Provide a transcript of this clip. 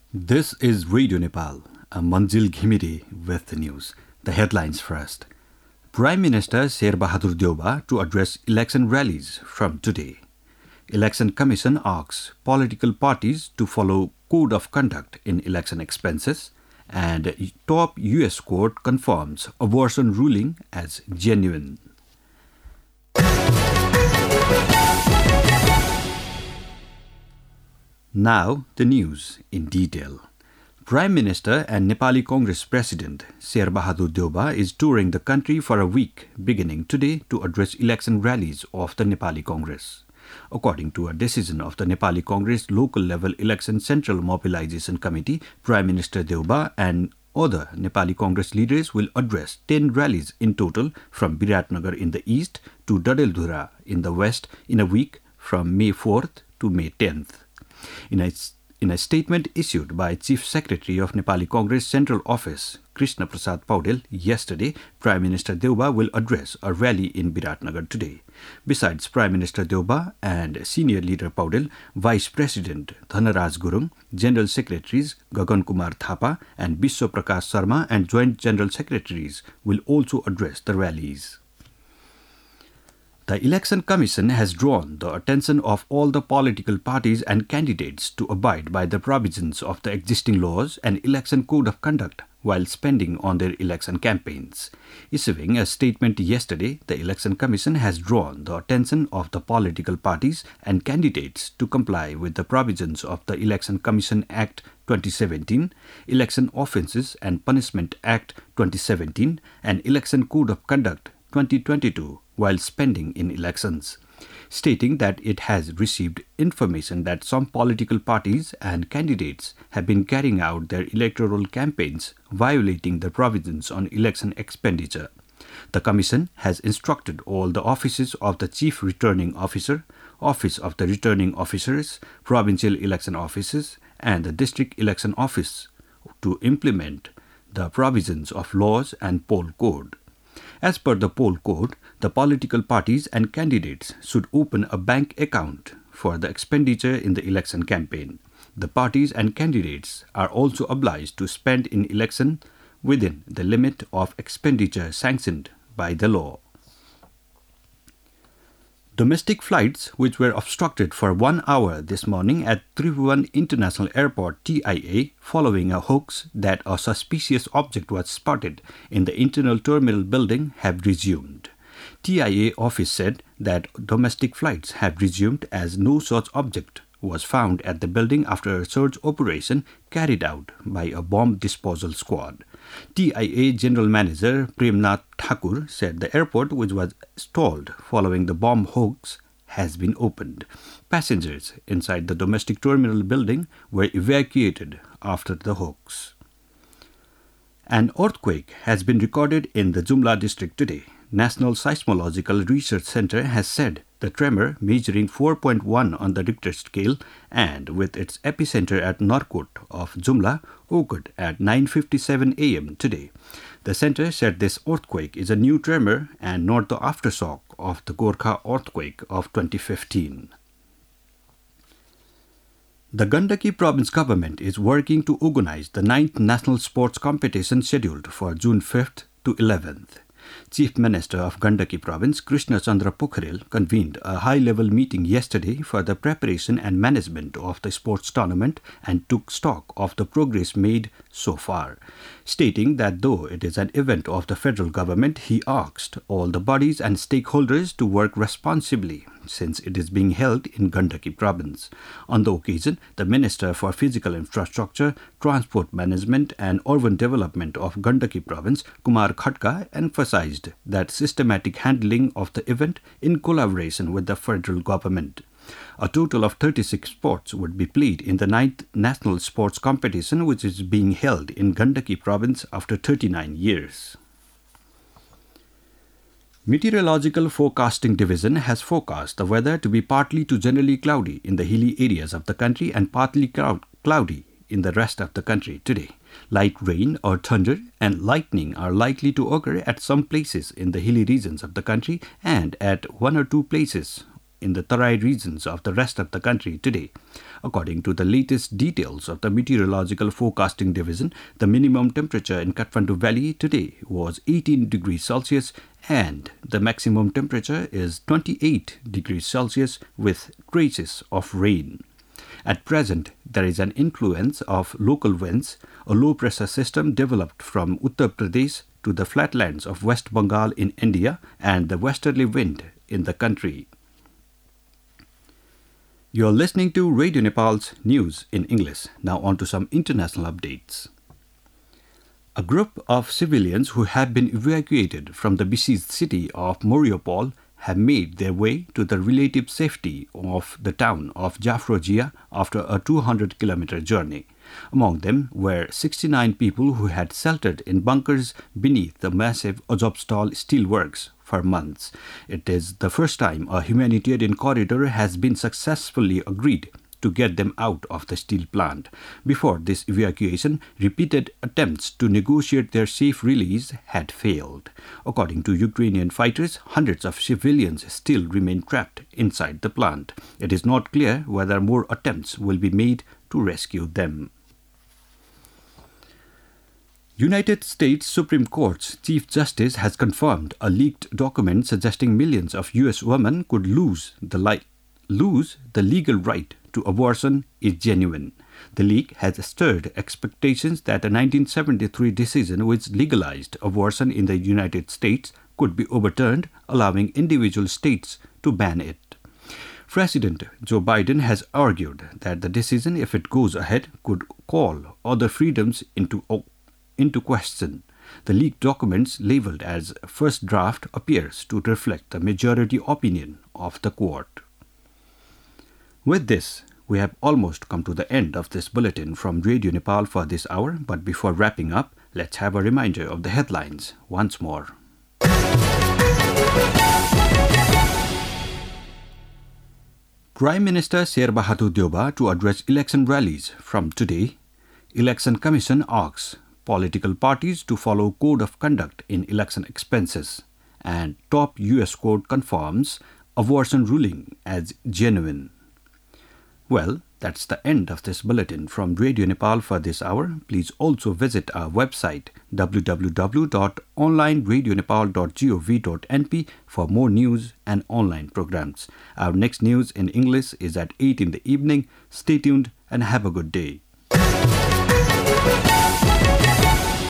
This is Radio Nepal. I'm Manjil Ghimire with the news. The headlines first. Prime Minister Sherbahadur Deuba to address election rallies from today. Election Commission asks political parties to follow code of conduct in election expenses, and top US court confirms abortion ruling as genuine. Now, the news in detail. Prime Minister and Nepali Congress President Sherbahadur Deuba is touring the country for a week beginning today to address election rallies of the Nepali Congress. According to a decision of the Nepali Congress Local Level Election Central Mobilization Committee, Prime Minister Deuba and other Nepali Congress leaders will address 10 rallies in total from Viratnagar in the east to Dadeldhura in the west in a week from May 4th to May 10th. In a statement issued by Chief Secretary of Nepali Congress Central Office, Krishna Prasad Paudel, yesterday, Prime Minister Deuba will address a rally in Viratnagar today. Besides Prime Minister Deuba and Senior Leader Paudel, Vice President Dhanaraj Gurung, General Secretaries Gagan Kumar Thapa and Biswa Prakash Sharma and Joint General Secretaries will also address the rallies. The Election Commission has drawn the attention of all the political parties and candidates to abide by the provisions of the existing laws and election code of conduct while spending on their election campaigns. Issuing a statement yesterday, the Election Commission has drawn the attention of the political parties and candidates to comply with the provisions of the Election Commission Act 2017, Election Offences and Punishment Act 2017, and Election Code of Conduct 2022 while spending in elections, stating that it has received information that some political parties and candidates have been carrying out their electoral campaigns violating the provisions on election expenditure. The Commission has instructed all the offices of the Chief Returning Officer, Office of the Returning Officers, Provincial Election Offices, and the District Election Office to implement the provisions of laws and poll code. As per the poll code, the political parties and candidates should open a bank account for the expenditure in the election campaign. The parties and candidates are also obliged to spend in election within the limit of expenditure sanctioned by the law. Domestic flights, which were obstructed for 1 hour this morning at Tribhuvan International Airport TIA following a hoax that a suspicious object was spotted in the internal terminal building, have resumed. TIA office said that domestic flights have resumed as no such object was found at the building after a search operation carried out by a bomb disposal squad. TIA General Manager Premnath Thakur said the airport, which was stalled following the bomb hoax, has been opened. Passengers inside the domestic terminal building were evacuated after the hoax. An earthquake has been recorded in the Jumla district today. National Seismological Research Center has said the tremor, measuring 4.1 on the Richter scale and with its epicenter at Narkot of Jumla, occurred at 9:57 a.m. today. The center said this earthquake is a new tremor and not the aftershock of the Gorkha earthquake of 2015. The Gandaki Province government is working to organize the 9th National Sports Competition scheduled for June 5th to 11th. Chief Minister of Gandaki Province, Krishna Chandra Pokharel, convened a high-level meeting yesterday for the preparation and management of the sports tournament and took stock of the progress made so far. Stating that though it is an event of the federal government, he asked all the bodies and stakeholders to work responsibly since it is being held in Gandaki Province. On the occasion, the Minister for Physical Infrastructure, Transport Management and Urban Development of Gandaki Province, Kumar Khatka, emphasized that systematic handling of the event in collaboration with the federal government. A total of 36 sports would be played in the 9th National Sports Competition, which is being held in Gandaki Province after 39 years. Meteorological Forecasting Division has forecast the weather to be partly to generally cloudy in the hilly areas of the country and partly cloudy in the rest of the country today. Light rain or thunder and lightning are likely to occur at some places in the hilly regions of the country and at one or two places in the Tarai regions of the rest of the country today. According to the latest details of the Meteorological Forecasting Division, the minimum temperature in Kathmandu Valley today was 18 degrees Celsius and the maximum temperature is 28 degrees Celsius with traces of rain. At present, there is an influence of local winds, a low-pressure system developed from Uttar Pradesh to the flatlands of West Bengal in India and the westerly wind in the country. You're listening to Radio Nepal's news in English. Now on to some international updates. A group of civilians who have been evacuated from the besieged city of Mariupol have made their way to the relative safety of the town of Zaporozhye after a 200-kilometer journey. Among them were 69 people who had sheltered in bunkers beneath the massive Azovstal steelworks for months. It is the first time a humanitarian corridor has been successfully agreed to get them out of the steel plant. Before this evacuation, repeated attempts to negotiate their safe release had failed. According to Ukrainian fighters, hundreds of civilians still remain trapped inside the plant. It is not clear whether more attempts will be made to rescue them. United States Supreme Court's Chief Justice has confirmed a leaked document suggesting millions of U.S. women could lose the legal right to abortion is genuine. The leak has stirred expectations that a 1973 decision which legalized abortion in the United States could be overturned, allowing individual states to ban it. President Joe Biden has argued that the decision, if it goes ahead, could call other freedoms into question. The leaked documents, labeled as first draft, appears to reflect the majority opinion of the court. With this, we have almost come to the end of this bulletin from Radio Nepal for this hour, but before wrapping up, let's have a reminder of the headlines once more. Prime Minister Sherbahadur Deuba to address election rallies from today. Election Commission asks political parties to follow Code of Conduct in election expenses. And top US court confirms abortion ruling as genuine. Well, that's the end of this bulletin from Radio Nepal for this hour. Please also visit our website www.onlineradionepal.gov.np for more news and online programs. Our next news in English is at 8 in the evening. Stay tuned and have a good day.